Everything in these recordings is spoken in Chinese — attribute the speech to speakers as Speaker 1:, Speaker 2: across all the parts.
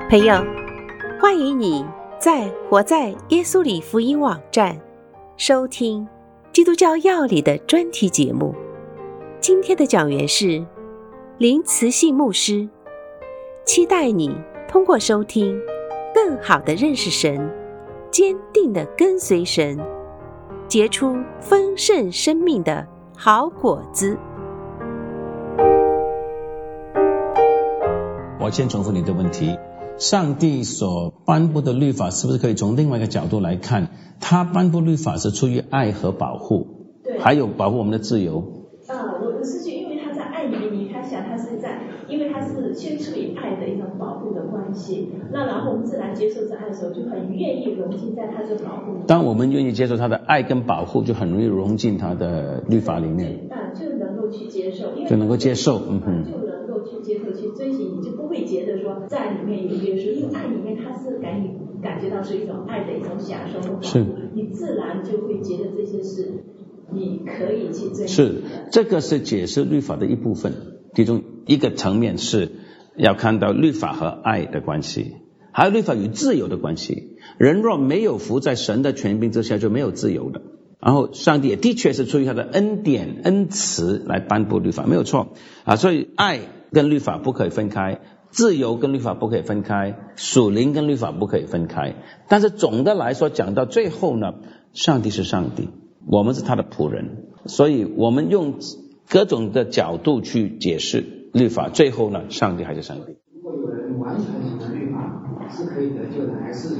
Speaker 1: 朋友，欢迎你在活在耶稣里福音网站收听基督教要理的专题节目。今天的讲员是林慈信牧师，期待你通过收听更好的认识神，坚定的跟随神，结出丰盛生命的好果子。
Speaker 2: 我先重复你的问题，上帝所颁布的律法是不是可以从另外一个角度来看？他颁布律法是出于爱和保护，
Speaker 3: 对，
Speaker 2: 还有保护我们的自由。
Speaker 3: 我的是因为他在爱里面，你看想他是在，因为他是先出于爱的一种保护的关系，那然后我们自然接受这爱的时候，就很愿意融进在他的保护里面。
Speaker 2: 当我们愿意接受他的爱跟保护，就很容易融进他的律法里面，
Speaker 3: 就能够去接受，
Speaker 2: 就能够接受，
Speaker 3: 就能够去接受，去追寻，你就不会觉得说在里面有约束，因为爱里面它是感觉到是一种爱的一种享受和保护，
Speaker 2: 是，
Speaker 3: 你自然就会觉得这些事你可以去追寻。
Speaker 2: 是，这个是解释律法的一部分，其中一个层面是要看到律法和爱的关系，还有律法与自由的关系。人若没有服在神的权柄之下，就没有自由的。然后上帝也的确是出于他的恩典恩慈来颁布律法，没有错所以爱跟律法不可以分开，自由跟律法不可以分开，属灵跟律法不可以分开。但是总的来说讲到最后呢，上帝是上帝，我们是他的仆人，所以我们用各种的角度去解释律法，最后呢，上帝还是上帝。
Speaker 4: 如果有人完全守的律法，是可以得救的，还是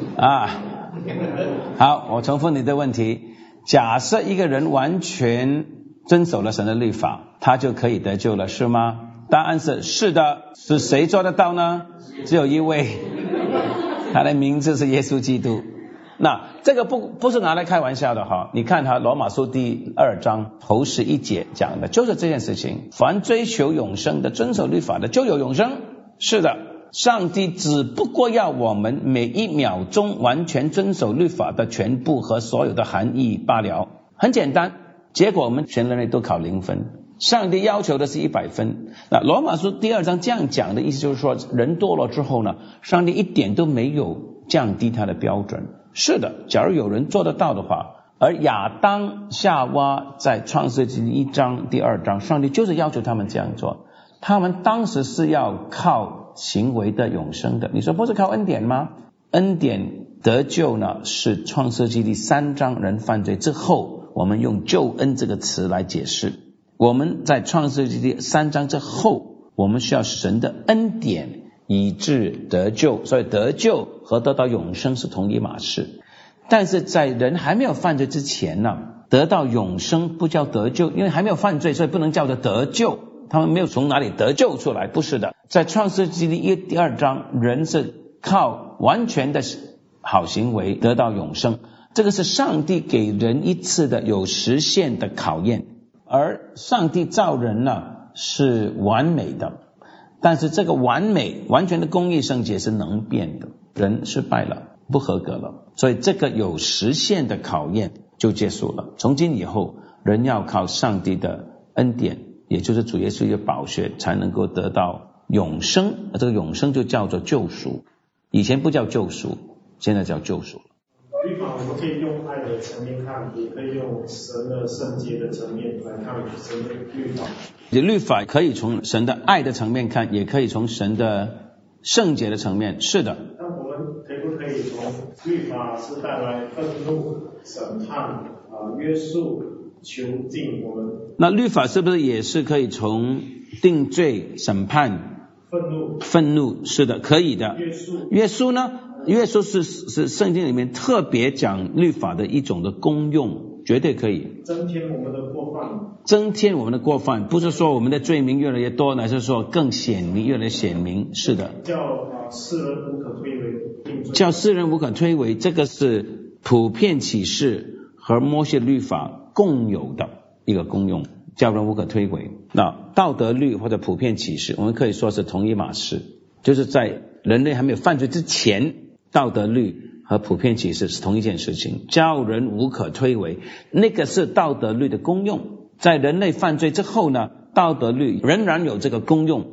Speaker 2: 好，我重复你的问题。假设一个人完全遵守了神的律法，他就可以得救了，是吗？答案是的。是谁做得到呢？只有一位，他的名字是耶稣基督。那这个不是拿来开玩笑的哈，你看他罗马书第2章头11节讲的就是这件事情，凡追求永生的，遵守律法的，就有永生。是的，上帝只不过要我们每一秒钟完全遵守律法的全部和所有的含义罢了，很简单。结果我们全人类都考0分，上帝要求的是100分。那罗马书第2章这样讲的意思就是说，人堕落之后呢，上帝一点都没有降低他的标准。是的，假如有人做得到的话，而亚当夏娃在创世纪1章第2章，上帝就是要求他们这样做，他们当时是要靠行为的永生的。你说不是靠恩典吗？恩典得救呢，是创世纪第3章人犯罪之后，我们用救恩这个词来解释。我们在创世纪第3章之后，我们需要神的恩典以致得救，所以得救和得到永生是同一码事。但是在人还没有犯罪之前呢，得到永生不叫得救，因为还没有犯罪，所以不能叫做得救，他们没有从哪里得救出来，不是的。在创世纪第2章，人是靠完全的好行为得到永生，这个是上帝给人一次的有实现的考验。而上帝造人呢是完美的，但是这个完美完全的公义圣洁是能变的，人失败了，不合格了，所以这个有实现的考验就结束了。从今以后，人要靠上帝的恩典，也就是主耶稣的宝血，才能够得到永生。这个永生就叫做救赎，以前不叫救赎，现在叫救赎。
Speaker 5: 律法我们可以用爱的层面看，也可以用神的圣洁的层面来看神的律法。
Speaker 2: 律法可以从神的爱的层面看，也可以从神的圣洁的层面。是的。
Speaker 5: 那我们可不可以从律法是带来愤怒、审判、约束、囚禁我们？那
Speaker 2: 律法是不是也是可以从定罪、审判、愤怒？是的，可以的。约束呢？约束是圣经里面特别讲律法的一种的功用，绝对可以
Speaker 5: 增添我们的过犯。
Speaker 2: 增添我们的过犯，不是说我们的罪名越来越多，乃是说更显明，越来越显明。是的，
Speaker 5: 叫世人无可推诿定罪，
Speaker 2: 叫世人无可推诿，这个是普遍启示和摩西律法共有的一个功用，叫人无可推诿。那道德律或者普遍启示，我们可以说是同一码事，就是在人类还没有犯罪之前，道德律和普遍启示是同一件事情，叫人无可推诿，那个是道德律的功用。在人类犯罪之后呢，道德律仍然有这个功用，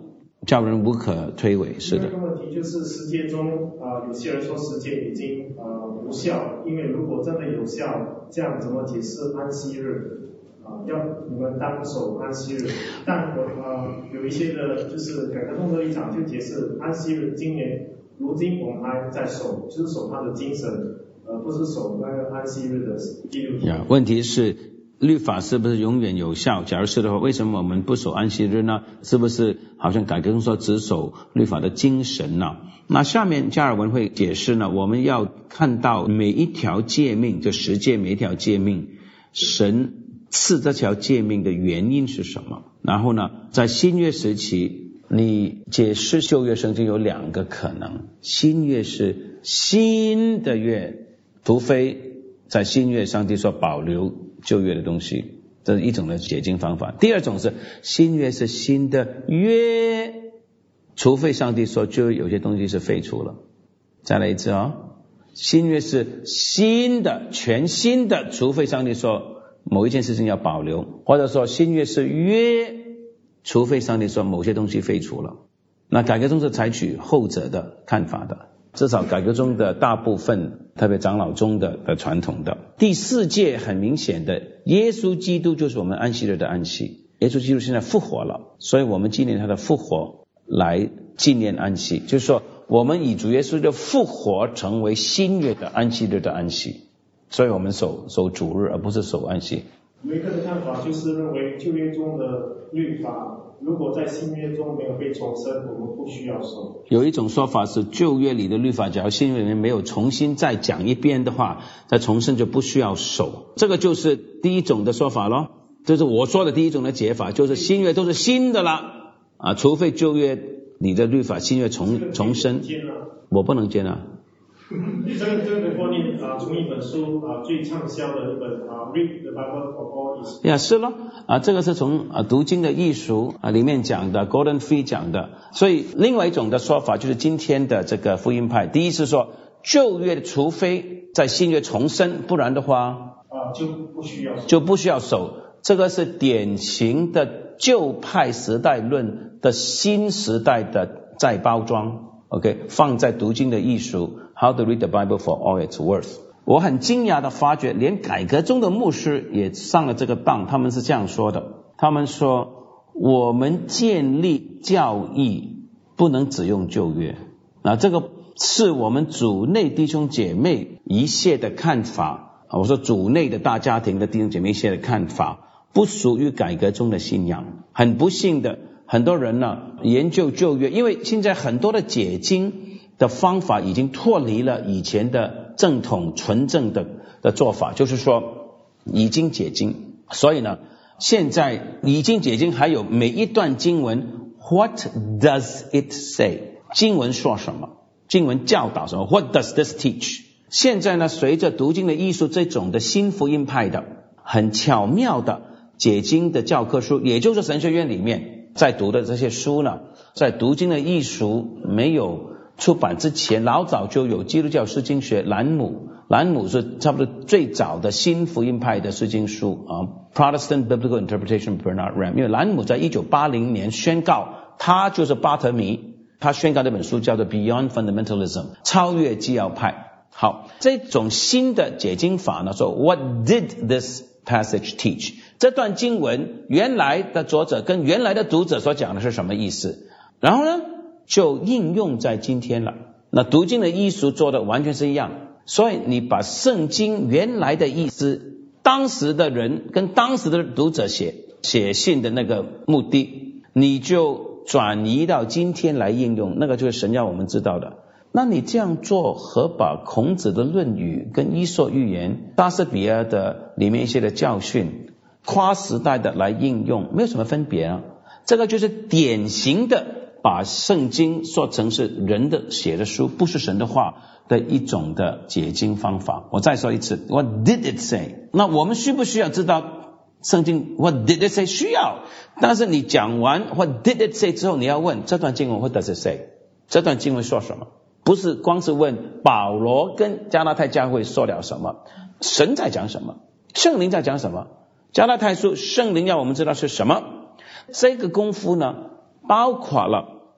Speaker 2: 叫人无可推诿。是的。
Speaker 5: 第二个问题就是实践中有些人说实践已经无效，因为如果真的有效，这样怎么解释安息日？要你们当守安息日，但有一些的就是改革宗的立场就解释安息日如今我们还在守，就是守他的精神，不是守那个安息日的第6天。
Speaker 2: 问题是律法是不是永远有效？假如是的话，为什么我们不守安息日呢？是不是好像改革宗说只守律法的精神呢？那下面加尔文会解释呢，我们要看到每一条诫命，就10诫每一条诫命，神赐这条诫命的原因是什么？然后呢，在新约时期，你解释旧约圣经有2个可能。新约是新的约，除非在新约上帝说保留旧约的东西，这是一种的解经方法。第二种是新约是新的约，除非上帝说就有些东西是废除了。再来一次新约是新的全新的，除非上帝说某一件事情要保留，或者说新约是约，除非上帝说某些东西废除了。那改革宗是采取后者的看法的，至少改革宗的大部分，特别长老宗的传统的。第4诫很明显的，耶稣基督就是我们安息日的安息。耶稣基督现在复活了，所以我们纪念他的复活来纪念安息，就是说我们以主耶稣的复活成为新约的安息日的安息，所以我们守主日而不是守安息。
Speaker 5: 有一个的看法就是认为旧约中的律法如果在新约中没有被重生，我们不需要守。有一种说法是旧约里的律法，假如新约里面没有重新再讲一遍的话，再重生就不需要守。这个就是第一种的说法咯，就是我说的第一种的解法，就是新约都是新的了除非旧约你的律法新约重生。我不能接纳。这个观念从一本书最畅销的一本Read the Bible for All Is 是咯这个是从读经的艺术里面讲的 Gordon Fee 讲的。所以另外一种的说法就是今天的这个福音派，第一是说旧约除非在新约重生，不然的话就不需要守。这个是典型的旧派时代论的新时代的再包装。OK， 放在读经的艺术 How to read the Bible for all it's worth。 我很惊讶的发觉连改革中的牧师也上了这个当，他们是这样说的，他们说我们建立教义不能只用旧约，这个是我们主内弟兄姐妹一切的看法，我说主内的大家庭的弟兄姐妹一切的看法，不属于改革中的信仰。很不幸的，很多人研究旧约，因为现在很多的解经的方法已经脱离了以前的正统纯正的做法，就是说已经解经。所以呢，现在已经解经还有每一段经文 What does it say？ 经文说什么？经文教导什么？ What does this teach？ 现在呢，随着读经的艺术这种的新福音派的很巧妙的解经的教科书，也就是神学院里面在读的这些书呢，在读经的艺术没有出版之前，老早就有基督教释经学兰姆是差不多最早的新福音派的释经书Protestant Biblical Interpretation Bernard Ram。 因为兰姆在1980年宣告，他就是巴特弥，他宣告这本书叫做 Beyond Fundamentalism， 超越基要派。好，这种新的解经法呢，说 What did this passage teach？ 这段经文原来的作者跟原来的读者所讲的是什么意思，然后呢就应用在今天了。那读经的艺术做的完全是一样，所以你把圣经原来的意思，当时的人跟当时的读者写信的那个目的，你就转移到今天来应用，那个就是神要我们知道的。那你这样做和把孔子的论语跟伊索寓言、莎士比亚的里面一些的教训跨时代的来应用，没有什么分别这个就是典型的把圣经说成是人的写的书，不是神的话的一种的解经方法。我再说一次 What did it say？ 那我们需不需要知道圣经 What did it say？ 需要。但是你讲完 What did it say 之后，你要问这段经文 What does it say？ 这段经文说什么？不是光是问保罗跟加拉太教会说了什么，神在讲什么，圣灵在讲什么。加拉太书圣灵要我们知道是什么，这个功夫呢包括了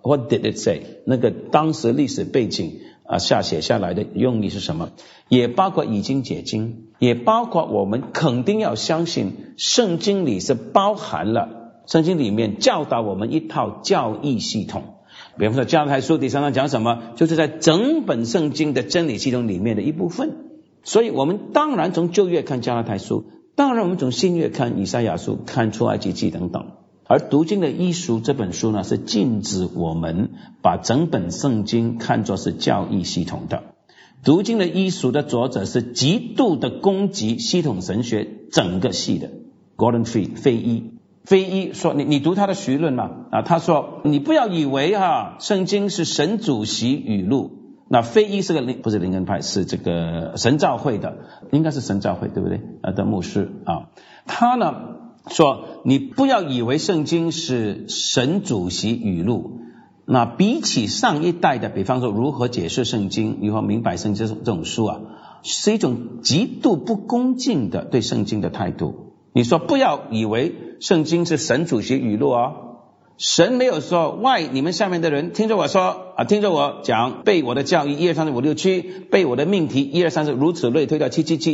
Speaker 2: What did it say？ 那个当时历史背景写下来的用意是什么？也包括已经解经，也包括我们肯定要相信圣经里是包含了圣经里面教导我们一套教义系统。比方说加拉太书第3章讲什么，就是在整本圣经的真理系统里面的一部分。所以我们当然从旧约看加拉太书，当然我们从新约看以赛亚书，看出埃及记等等。而读经的医书这本书呢，是禁止我们把整本圣经看作是教义系统的。读经的医书的作者是极度的攻击系统神学整个系的 Gordon Fee 非一说你读他的绪论嘛他说你不要以为圣经是神主席语录。那非一是不是灵恩派，是这个神召会的，应该是神召会对不对的牧师他呢说你不要以为圣经是神主席语录。那比起上一代的比方说如何解释圣经，如何明白圣经这种书是一种极度不恭敬的对圣经的态度。你说不要以为圣经是神主席语录神没有说喂你们下面的人听着我说听着我讲背我的教义1 2 3 4 5 6 7，背我的命题1 2 3 4如此类推到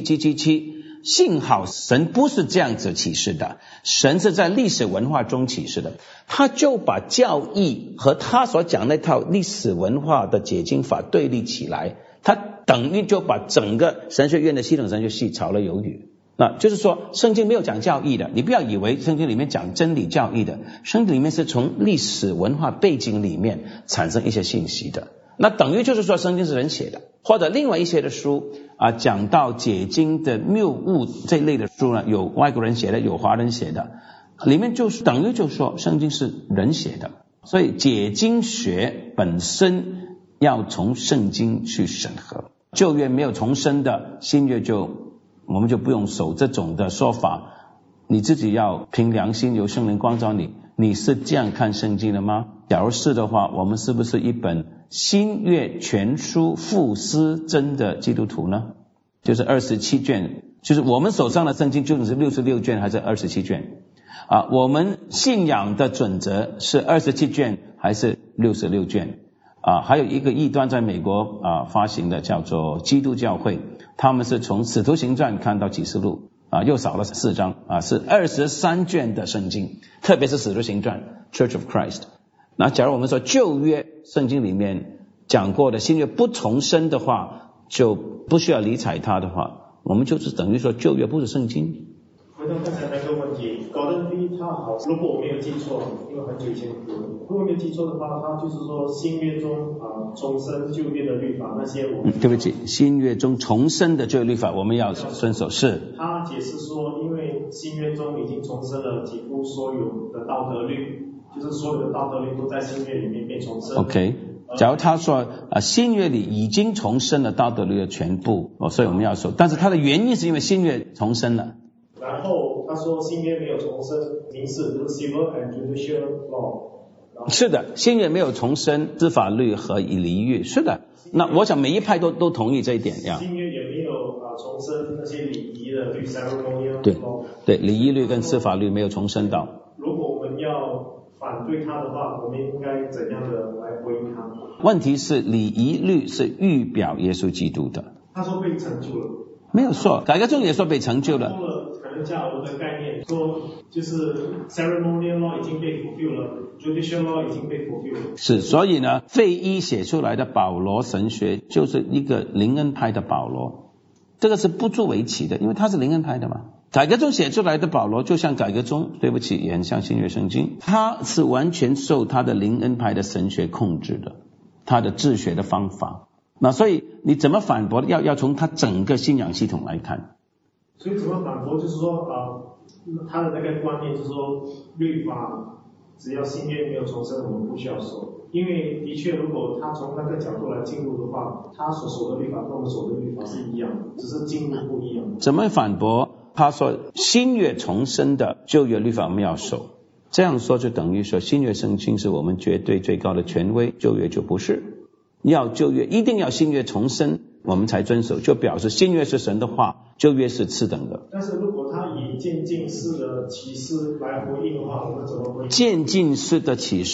Speaker 2: 777。幸好神不是这样子启示的，神是在历史文化中启示的，他就把教义和他所讲那套历史文化的解经法对立起来，他等于就把整个神学院的系统神学系炒了鱿鱼。那就是说圣经没有讲教义的，你不要以为圣经里面讲真理教义的，圣经里面是从历史文化背景里面产生一些信息的。那等于就是说圣经是人写的，或者另外一些的书讲到解经的谬误这类的书呢，有外国人写的，有华人写的，里面就是等于就是说圣经是人写的。所以解经学本身要从圣经去审核，旧约没有重生的，新约我们就不用守这种的说法。你自己要凭良心，由圣灵光照你，你是这样看圣经的吗？假如是的话，我们是不是一本新约全书傅斯真的基督徒呢？就是27卷，就是我们手上的圣经究竟是66卷还是27卷我们信仰的准则是27卷还是66卷还有一个异端在美国发行的叫做基督教会，他们是从使徒行传看到启示录又少了4章是23卷的圣经，特别是使徒行传 Church of Christ。 那假如我们说旧约圣经里面讲过的新约不重生的话，就不需要理睬它的话，我们就是等于说旧约不是圣经。
Speaker 5: 回到刚才那个问题，高登飞他好，如果我没有记错，因为很久以前读，如果没有记错的话，他就是说新约中重生旧约的律法那些我们
Speaker 2: 对不起，新约中重生的旧约律法我们要遵守。是
Speaker 5: 他解释说，因为新约中已经重生了几乎所有的道德律，就是所有的道德律都在新约里面被重生。
Speaker 2: OK， 假如他说新约里已经重生了道德律的全部所以我们要守，但是他的原因是因为新约重生了。
Speaker 5: 然后他说新约没有重生民事，就是 civil and judicial law。
Speaker 2: 是的，新约没有重生司法律和离狱，是的。那我想每一派都同意这一点呀。
Speaker 5: 新约也没有重生那些礼仪的律 ceremonial law。
Speaker 2: 对，礼仪律跟司法律没有重生到。
Speaker 5: 如果我们要反对他的话，我们应该怎样的来回应他？
Speaker 2: 问题是礼仪律是预表耶稣基督的。
Speaker 5: 他说被成就了。
Speaker 2: 没有错，改革中也说被成就了。
Speaker 5: 可能加入的概念说，就是 ceremonial law 已经被 fulfill 了， judicial law 已经被 fulfill 了。
Speaker 2: 是，所以呢，费一写出来的保罗神学就是一个灵恩派的保罗，这个是不足为奇的，因为他是灵恩派的嘛。改革中写出来的保罗就像改革中，对不起，也很像新约圣经，他是完全受他的灵恩派的神学控制的，他的治学的方法。那所以你怎么反驳，要从他整个信仰系统来看。
Speaker 5: 所以怎么反驳就是说他的那个观念就是说律法只要新约没有重生我们不需要守，因为的确如果他从那个角度来进入的话，他所守的律法跟我们守的律法是一样的，只是进入不一样。怎么反驳
Speaker 2: 他说新约重生的旧约律法我们要守，这样说就等于说新约圣经是我们绝对最高的权威，旧约就不是。要旧约一定要新约重生我们才遵守，就表示新约是神的话，旧约是次等的。
Speaker 5: 但是如果他以渐进式的启示来回应的话，我们怎么回应？
Speaker 2: 渐进式的启示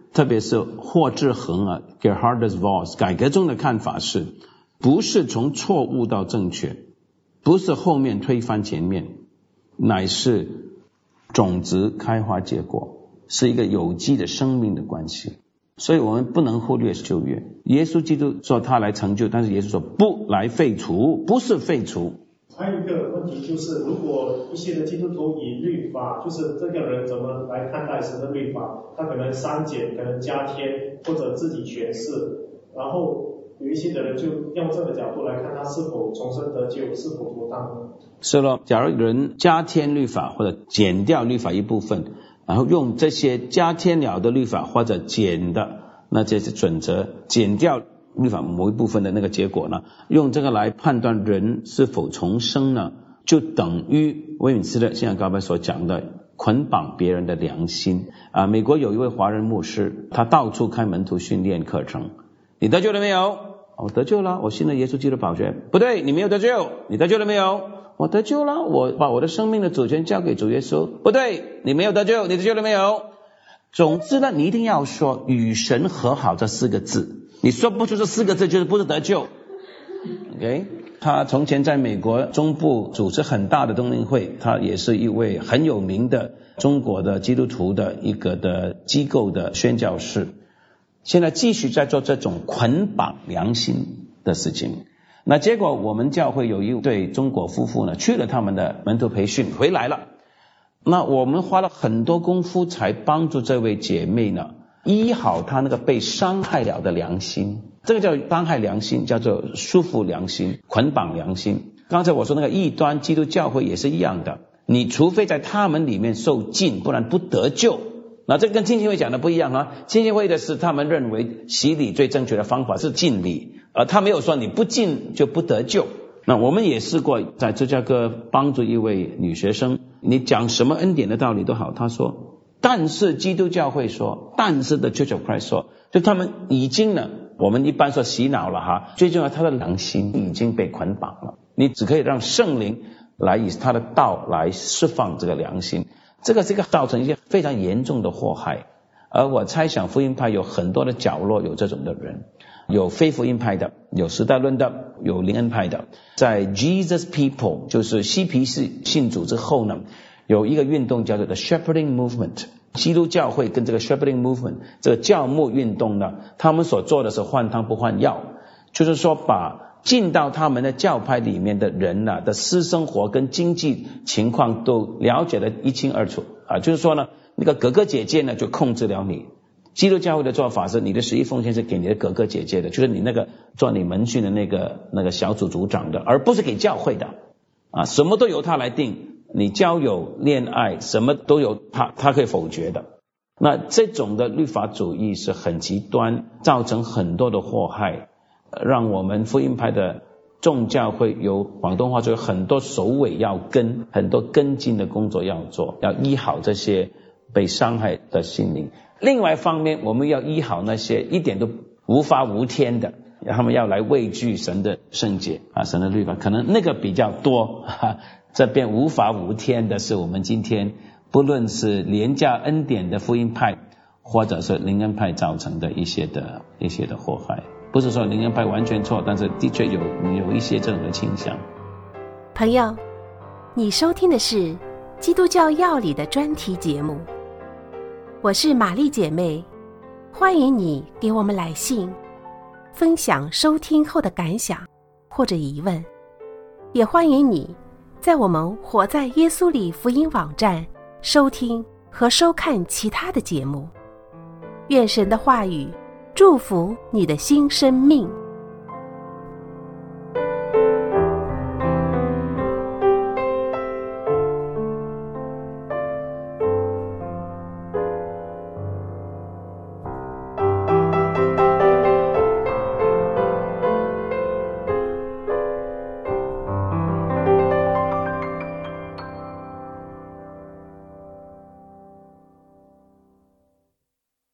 Speaker 2: 特别是霍志恒啊 Gerhardus Voss 改革中的看法是，不是从错误到正确，不是后面推翻前面，乃是种子开花结果，是一个有机的生命的关系。所以我们不能忽略旧约。耶稣基督说他来成就，但是耶稣说不来废除，不是废除。
Speaker 5: 还有一个问题就是，如果一些的基督徒以律法，就是这个人怎么来看待神的律法，他可能删减，可能加添，或者自己诠释，然后有一些的人就用这个角度来看他是否重生得救，是否妥当呢？
Speaker 2: 是了，假如有人加添律法或者减掉律法一部分，然后用这些加添了的律法或者减的那这些准则，减掉律法某一部分的那个结果呢，用这个来判断人是否重生呢，就等于威敏斯的信仰告白所讲的捆绑别人的良心啊。美国有一位华人牧师，他到处开门徒训练课程。你得救了没有？我得救了，我信了耶稣基督的宝血。不对，你没有得救。你得救了没有？我得救了，我把我的生命的主权交给主耶稣。不对，你没有得救。你得救了没有？总之呢，你一定要说与神和好这4个字，你说不出这4个字就是不是得救。OK， 他从前在美国中部组织很大的冬令会，他也是一位很有名的中国的基督徒的一个的机构的宣教士，现在继续在做这种捆绑良心的事情。那结果我们教会有一对中国夫妇呢，去了他们的门徒培训回来了，那我们花了很多功夫才帮助这位姐妹呢医好她那个被伤害了的良心。这个叫伤害良心，叫做束缚良心，捆绑良心。刚才我说那个异端基督教会也是一样的，你除非在他们里面受浸，不然不得救。那这跟浸信会讲的不一样啊，浸信会的是他们认为洗礼最正确的方法是浸礼，而他没有说你不浸就不得救。那我们也试过在芝加哥帮助一位女学生，你讲什么恩典的道理都好，她说但是基督教会说，但是的 Church of Christ 说，就他们已经呢，我们一般说洗脑了哈，最重要他的良心已经被捆绑了，你只可以让圣灵来以他的道来释放这个良心。这个是一个造成一些非常严重的祸害，而我猜想福音派有很多的角落有这种的人，有非福音派的，有时代论的，有灵恩派的。在 Jesus People 就是嬉皮士信主之后呢，有一个运动叫做 The Shepherding Movement， 基督教会跟这个 Shepherding Movement 这个教牧运动呢，他们所做的是换汤不换药，就是说把进到他们的教派里面的人呢的私生活跟经济情况都了解得一清二楚啊，就是说呢，那个哥哥姐姐呢就控制了你。基督教会的做法是，你的11奉献是给你的哥哥姐姐的，就是你那个做你门训的那个小组组长的，而不是给教会的啊，什么都由他来定，你交友恋爱什么都由他可以否决的。那这种的律法主义是很极端，造成很多的祸害，让我们福音派的众教会有广东话就有很多首尾要跟，很多跟进的工作要做，要医好这些被伤害的心灵。另外一方面，我们要医好那些一点都无法无天的，他们要来畏惧神的圣洁啊，神的律法，可能那个比较多这边无法无天的是我们今天不论是廉价恩典的福音派或者是灵恩派造成的一些的祸害。不是说灵恩派完全错，但是的确有一些这种的倾向。
Speaker 1: 朋友，你收听的是基督教要理的专题节目，我是玛丽姐妹，欢迎你给我们来信，分享收听后的感想或者疑问，也欢迎你在我们活在耶稣里福音网站收听和收看其他的节目。愿神的话语祝福你的新生命。